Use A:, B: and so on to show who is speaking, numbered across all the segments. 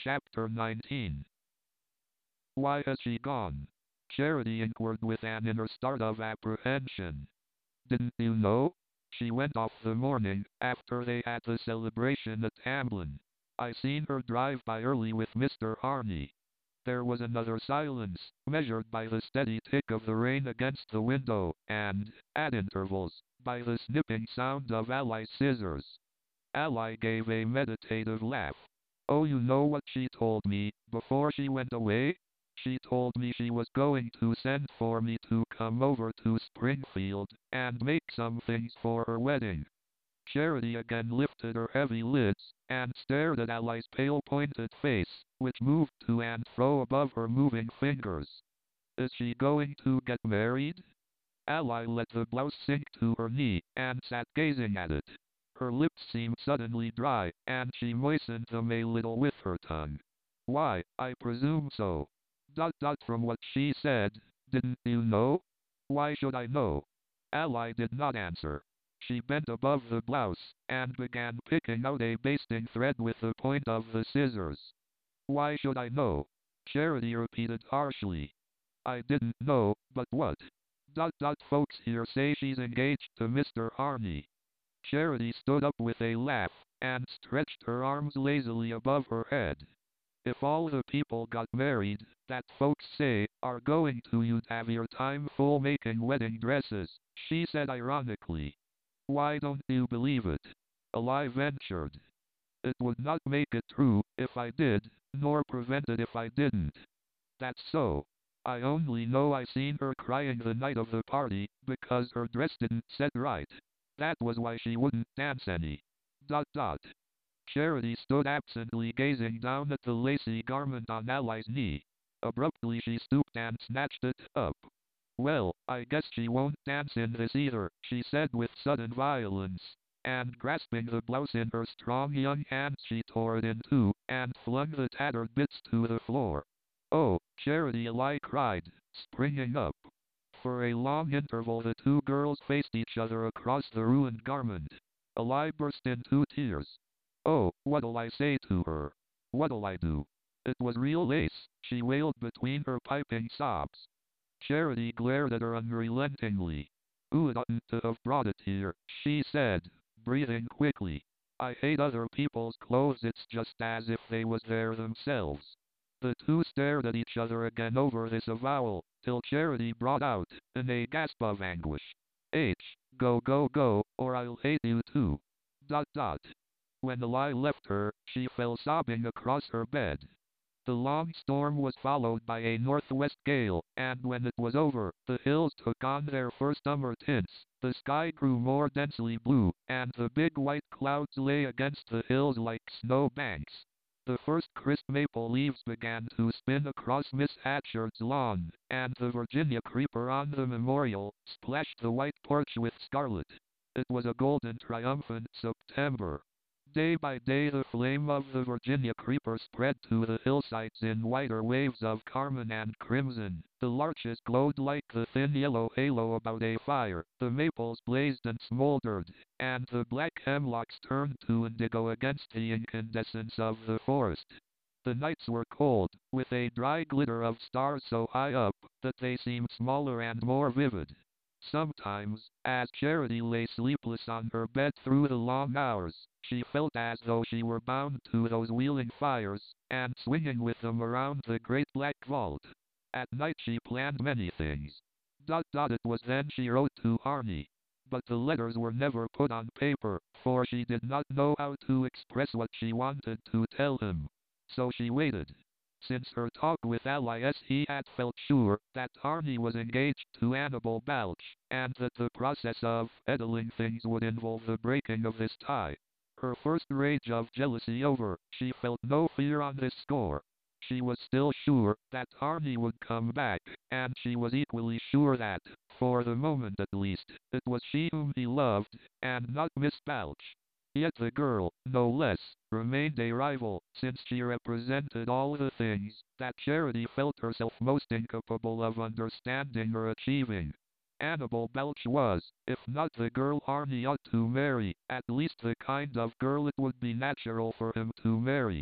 A: Chapter 19. Why has she gone? Charity inquired with an inner start of apprehension. Didn't you know? She went off the morning after they had the celebration at Hamlin. I seen her drive by early with Mr. Harney. There was another silence, measured by the steady tick of the rain against the window, and, at intervals, by the snipping sound of Ally's scissors. Ally gave a meditative laugh. Oh, you know what she told me, before she went away? She told me she was going to send for me to come over to Springfield, and make some things for her wedding. Charity again lifted her heavy lids, and stared at Ally's pale pointed face, which moved to and fro above her moving fingers. Is she going to get married? Ally let the blouse sink to her knee, and sat gazing at it. Her lips seemed suddenly dry, and she moistened them a little with her tongue. Why, I presume so. From what she said, didn't you know? Why should I know? Ally did not answer. She bent above the blouse, and began picking out a basting thread with the point of the scissors. Why should I know? Charity repeated harshly. I didn't know, but what? Folks here say she's engaged to Mr. Harney. Charity stood up with a laugh, and stretched her arms lazily above her head. If all the people got married, that folks say, are going to, you'd have your time full making wedding dresses, she said ironically. Why don't you believe it? Ally ventured. It would not make it true, if I did, nor prevent it if I didn't. That's so. I only know I seen her crying the night of the party, because her dress didn't set right. That was why she wouldn't dance any. Charity stood absently gazing down at the lacy garment on Ally's knee. Abruptly she stooped and snatched it up. Well, I guess she won't dance in this either, she said with sudden violence, and grasping the blouse in her strong young hands she tore it in two, and flung the tattered bits to the floor. Oh, Charity, Ally cried, springing up. For a long interval the two girls faced each other across the ruined garment. Ally burst into tears. Oh, what'll I say to her? What'll I do? It was real lace, she wailed between her piping sobs. Charity glared at her unrelentingly. Oo'd oughtn't to have brought it here, she said, breathing quickly. I hate other people's clothes, it's just as if they was there themselves. The two stared at each other again over this avowal, till Charity brought out, in a gasp of anguish. Go, or I'll hate you too. When Ally left her, she fell sobbing across her bed. The long storm was followed by a northwest gale, and when it was over, the hills took on their first summer tints, the sky grew more densely blue, and the big white clouds lay against the hills like snow banks. The first crisp maple leaves began to spin across Miss Hatchard's lawn, and the Virginia creeper on the memorial splashed the white porch with scarlet. It was a golden, triumphant September. Day by day the flame of the Virginia creeper spread to the hillsides in whiter waves of carmine and crimson. The larches glowed like the thin yellow halo about a fire, the maples blazed and smoldered, and the black hemlocks turned to indigo against the incandescence of the forest. The nights were cold, with a dry glitter of stars so high up that they seemed smaller and more vivid. Sometimes, as Charity lay sleepless on her bed through the long hours, she felt as though she were bound to those wheeling fires, and swinging with them around the great black vault. At night she planned many things. It was then she wrote to Harney. But the letters were never put on paper, for she did not know how to express what she wanted to tell him. So she waited. Since her talk with Ally he had felt sure that Harney was engaged to Annabel Balch, and that the process of settling things would involve the breaking of this tie. Her first rage of jealousy over, she felt no fear on this score. She was still sure that Harney would come back, and she was equally sure that, for the moment at least, it was she whom he loved, and not Miss Balch. Yet the girl, no less, remained a rival, since she represented all the things that Charity felt herself most incapable of understanding or achieving. Annabel Balch was, if not the girl Harney ought to marry, at least the kind of girl it would be natural for him to marry.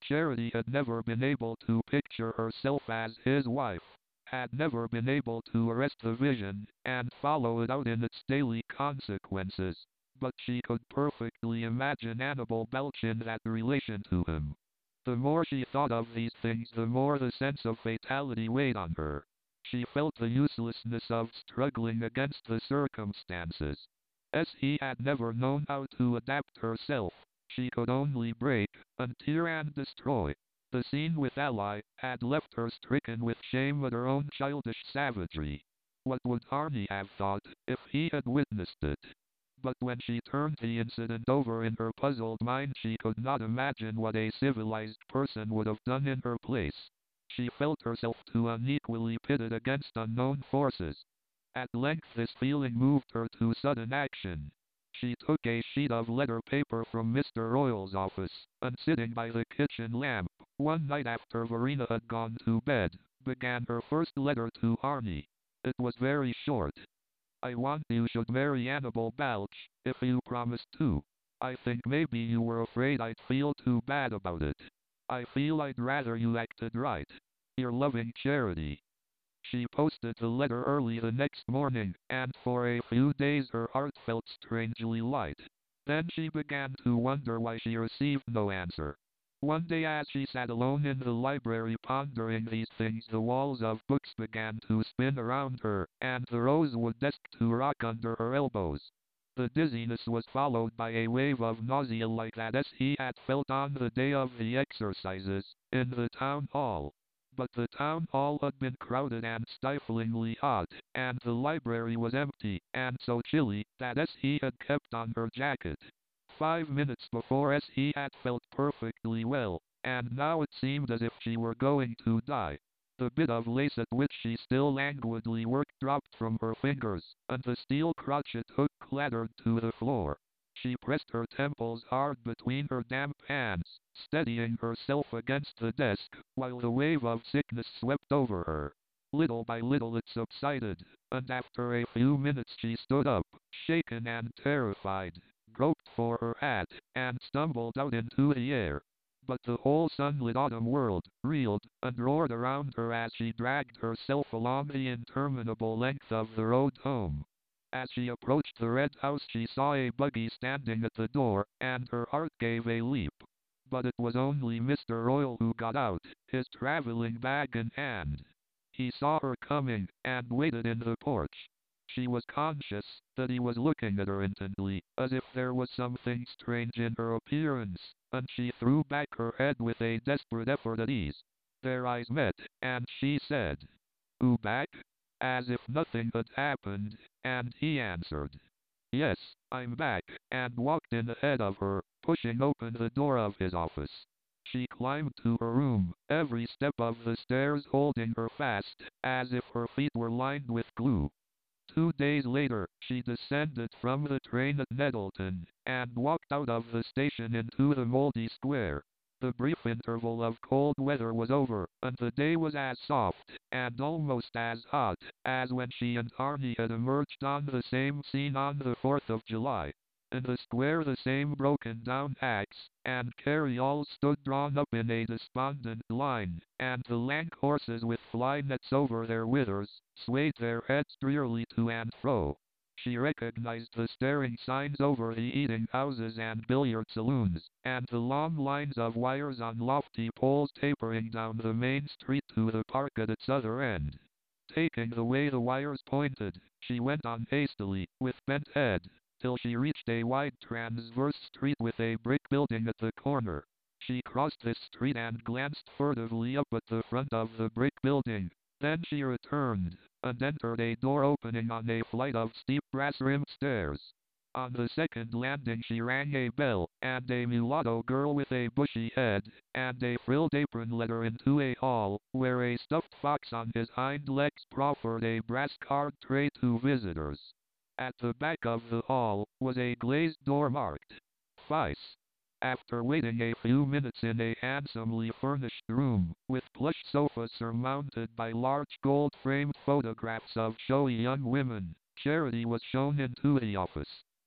A: Charity had never been able to picture herself as his wife, had never been able to arrest the vision and follow it out in its daily consequences, but she could perfectly imagine Annabel Belch in that relation to him. The more she thought of these things, the more the sense of fatality weighed on her. She felt the uselessness of struggling against the circumstances. As he had never known how to adapt herself, she could only break, untear and destroy. The scene with Ally had left her stricken with shame at her own childish savagery. What would Arnie have thought if he had witnessed it? But when she turned the incident over in her puzzled mind, she could not imagine what a civilized person would have done in her place. She felt herself too unequally pitted against unknown forces. At length this feeling moved her to sudden action. She took a sheet of letter paper from Mr. Royal's office, and sitting by the kitchen lamp, one night after Verena had gone to bed, began her first letter to Arnie. It was very short. I want you should marry Annabel Balch, if you promise to. I think maybe you were afraid I'd feel too bad about it. I feel I'd rather you acted right. Your loving Charity. She posted the letter early the next morning, and for a few days her heart felt strangely light. Then she began to wonder why she received no answer. One day as she sat alone in the library pondering these things, the walls of books began to spin around her, and the rosewood desk to rock under her elbows. The dizziness was followed by a wave of nausea like that as he had felt on the day of the exercises, in the town hall. But the town hall had been crowded and stiflingly hot, and the library was empty, and so chilly, that he had kept on her jacket. 5 minutes before he had felt perfectly well, and now it seemed as if she were going to die. The bit of lace at which she still languidly worked dropped from her fingers, and the steel crochet hook clattered to the floor. She pressed her temples hard between her damp hands, steadying herself against the desk, while the wave of sickness swept over her. Little by little it subsided, and after a few minutes she stood up, shaken and terrified, groped for her hat, and stumbled out into the air. But the whole sunlit autumn world reeled and roared around her as she dragged herself along the interminable length of the road home. As she approached the red house she saw a buggy standing at the door, and her heart gave a leap. But it was only Mr. Royal who got out, his traveling bag in hand. He saw her coming, and waited in the porch. She was conscious that he was looking at her intently, as if there was something strange in her appearance, and she threw back her head with a desperate effort at ease. Their eyes met, and she said, "You back?" as if nothing had happened, and he answered, "Yes, I'm back," and walked in ahead of her, pushing open the door of his office. She climbed to her room, every step of the stairs holding her fast, as if her feet were lined with glue. 2 days later, she descended from the train at Nettleton, and walked out of the station into the moldy square. The brief interval of cold weather was over, and the day was as soft, and almost as hot, as when she and Arnie had emerged on the same scene on the 4th of July. In the square the same broken-down hacks and carryalls stood drawn up in a despondent line, and the lank horses with fly-nets over their withers swayed their heads drearily to and fro. She recognized the staring signs over the eating houses and billiard saloons, and the long lines of wires on lofty poles tapering down the main street to the park at its other end. Taking the way the wires pointed, she went on hastily, with bent head, till she reached a wide transverse street with a brick building at the corner. She crossed this street and glanced furtively up at the front of the brick building. Then she returned, and entered a door opening on a flight of steep brass-rimmed stairs. On the second landing she rang a bell, and a mulatto girl with a bushy head and a frilled apron led her into a hall, where a stuffed fox on his hind legs proffered a brass card tray to visitors. At the back of the hall was a glazed door marked Vice. After waiting a few minutes in a handsomely furnished room, with plush sofas surmounted by large gold-framed photographs of showy young women, Charity was shown into the office.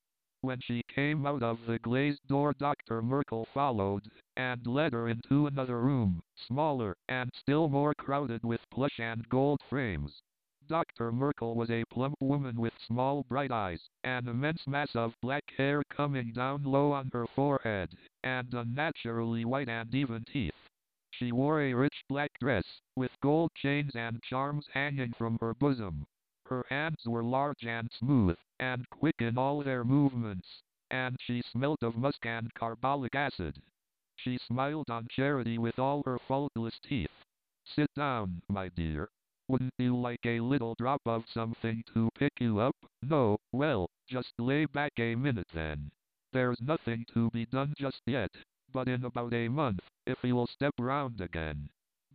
A: When she came out of the glazed door, Dr. Merkel followed, and led her into another room, smaller, and still more crowded with plush and gold frames. Dr. Merkel was a plump woman with small bright eyes, an immense mass of black hair coming down low on her forehead, and unnaturally white and even teeth. She wore a rich black dress, with gold chains and charms hanging from her bosom. Her hands were large and smooth, and quick in all their movements, and she smelt of musk and carbolic acid. She smiled on Charity with all her faultless teeth. "Sit down, my dear. Wouldn't you like a little drop of something to pick you up? No? Well, just lay back a minute then. There's nothing to be done just yet, but in about a month, if you'll step round again.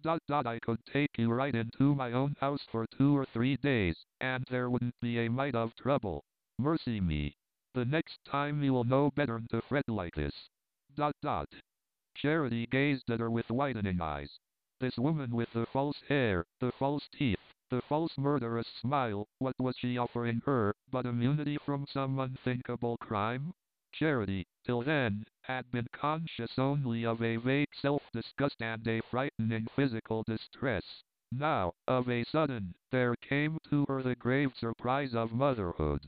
A: I could take you right into my own house for 2 or 3 days, and there wouldn't be a mite of trouble. Mercy me. The next time you'll know better'n to fret like this. Dot dot." Charity gazed at her with widening eyes. This woman with the false hair, the false teeth, the false murderous smile, what was she offering her, but immunity from some unthinkable crime? Charity, till then, had been conscious only of a vague self-disgust and a frightening physical distress. Now, of a sudden, there came to her the grave surprise of motherhood.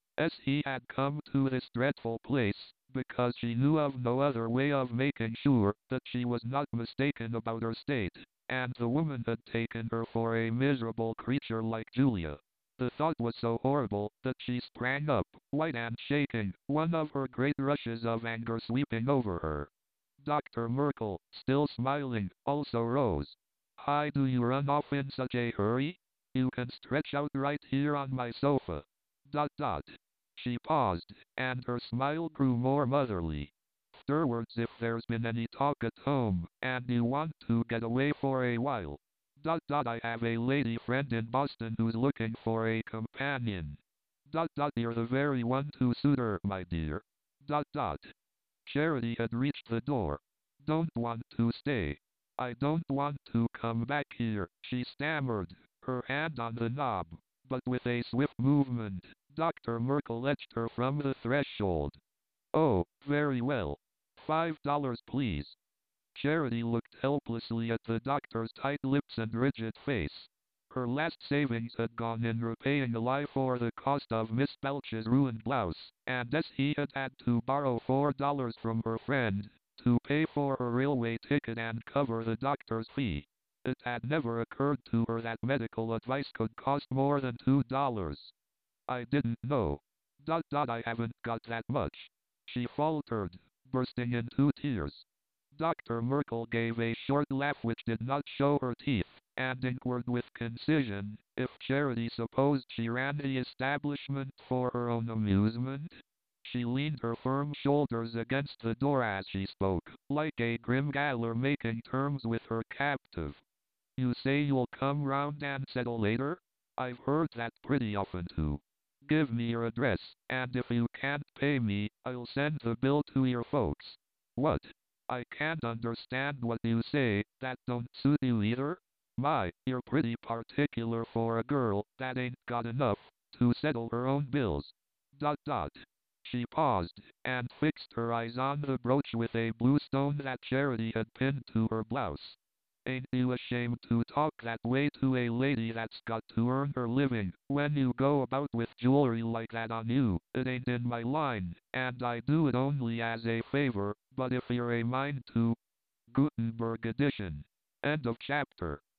A: He had come to this dreadful place, because she knew of no other way of making sure that she was not mistaken about her state, and the woman had taken her for a miserable creature like Julia. The thought was so horrible that she sprang up, white and shaking, one of her great rushes of anger sweeping over her. Dr. Merkel, still smiling, also rose. "Why do you run off in such a hurry? You can stretch out right here on my sofa. Dot dot." She paused, and her smile grew more motherly. "Afterwards, if there's been any talk at home, and you want to get away for a while. Dot dot. I have a lady friend in Boston who's looking for a companion. Dot dot. You're the very one to suit her, my dear. Dot dot." Charity had reached the door. "Don't want to stay. I don't want to come back here," she stammered, her hand on the knob. But with a swift movement, Dr. Merkel edged her from the threshold. "Oh, very well. $5, please." Charity looked helplessly at the doctor's tight lips and rigid face. Her last savings had gone in repaying a lie for the cost of Miss Balch's ruined blouse, and as he had had to borrow $4 from her friend to pay for her railway ticket and cover the doctor's fee. It had never occurred to her that medical advice could cost more than $2. "I didn't know. I haven't got that much," she faltered, bursting into tears. Dr. Merkel gave a short laugh which did not show her teeth, and inquired with concision if Charity supposed she ran the establishment for her own amusement. She leaned her firm shoulders against the door as she spoke, like a grim gaoler making terms with her captive. "You say you'll come round and settle later? I've heard that pretty often too. Give me your address, and if you can't pay me, I'll send the bill to your folks." "What? I can't understand what you say. That don't suit you either? My, you're pretty particular for a girl that ain't got enough to settle her own bills." Dot dot. She paused, and fixed her eyes on the brooch with a blue stone that Charity had pinned to her blouse. "Ain't you ashamed to talk that way to a lady that's got to earn her living, when you go about with jewelry like that on you? It ain't in my line, and I do it only as a favor, but if you're a mind to..." Gutenberg edition. End of chapter.